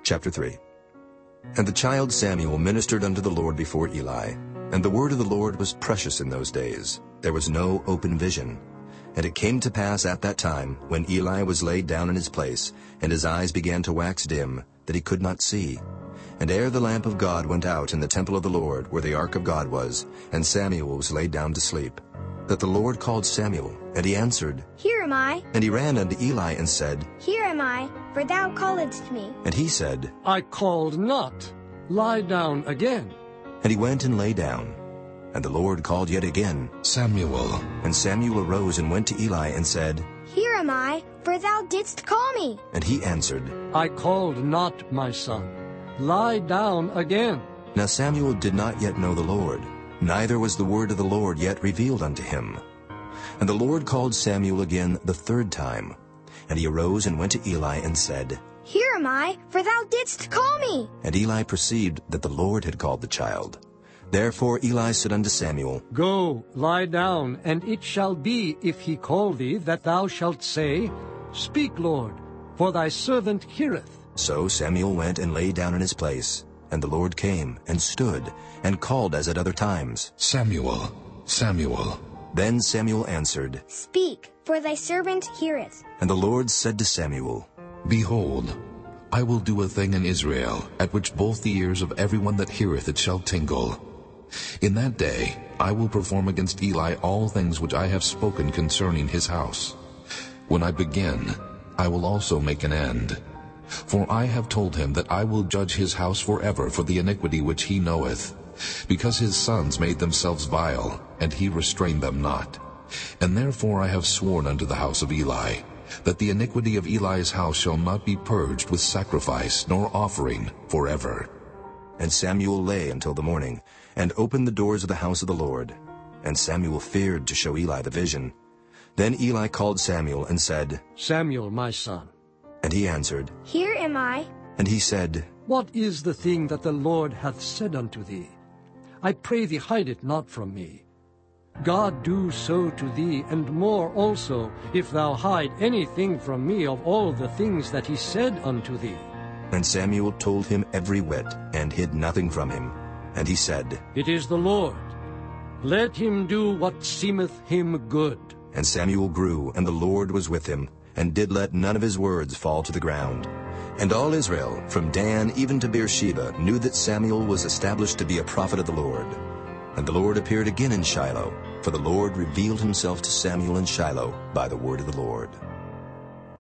Chapter 3. And the child Samuel ministered unto the Lord before Eli. And the word of the Lord was precious in those days. There was no open vision. And it came to pass at that time, when Eli was laid down in his place, and his eyes began to wax dim, that he could not see. And ere the lamp of God went out in the temple of the Lord, where the ark of God was, and Samuel was laid down to sleep, that the Lord called Samuel, and he answered, Here am I. And he ran unto Eli and said, Here am I, for thou calledst me. And he said, I called not. Lie down again. And he went and lay down. And the Lord called yet again, Samuel. And Samuel arose and went to Eli and said, Here am I, for thou didst call me. And he answered, I called not, my son. Lie down again. Now Samuel did not yet know the Lord, neither was the word of the Lord yet revealed unto him. And the Lord called Samuel again the third time. And he arose and went to Eli and said, Here am I, for thou didst call me. And Eli perceived that the Lord had called the child. Therefore Eli said unto Samuel, Go, lie down, and it shall be, if he call thee, that thou shalt say, Speak, Lord, for thy servant heareth. So Samuel went and lay down in his place. And the Lord came and stood and called as at other times, Samuel, Samuel. Then Samuel answered, Speak, for thy servant heareth. And the Lord said to Samuel, Behold, I will do a thing in Israel, at which both the ears of everyone that heareth it shall tingle. In that day I will perform against Eli all things which I have spoken concerning his house. When I begin, I will also make an end. For I have told him that I will judge his house forever for the iniquity which he knoweth, because his sons made themselves vile, and he restrained them not. And therefore I have sworn unto the house of Eli, that the iniquity of Eli's house shall not be purged with sacrifice nor offering forever. And Samuel lay until the morning, and opened the doors of the house of the Lord. And Samuel feared to show Eli the vision. Then Eli called Samuel and said, Samuel, my son. And he answered, Here am I. And he said, What is the thing that the Lord hath said unto thee? I pray thee, hide it not from me. God do so to thee, and more also, if thou hide anything from me of all the things that he said unto thee. And Samuel told him every whit, and hid nothing from him. And he said, It is the Lord. Let him do what seemeth him good. And Samuel grew, and the Lord was with him, and did let none of his words fall to the ground. And all Israel, from Dan even to Beersheba, knew that Samuel was established to be a prophet of the Lord. And the Lord appeared again in Shiloh, for the Lord revealed himself to Samuel in Shiloh by the word of the Lord.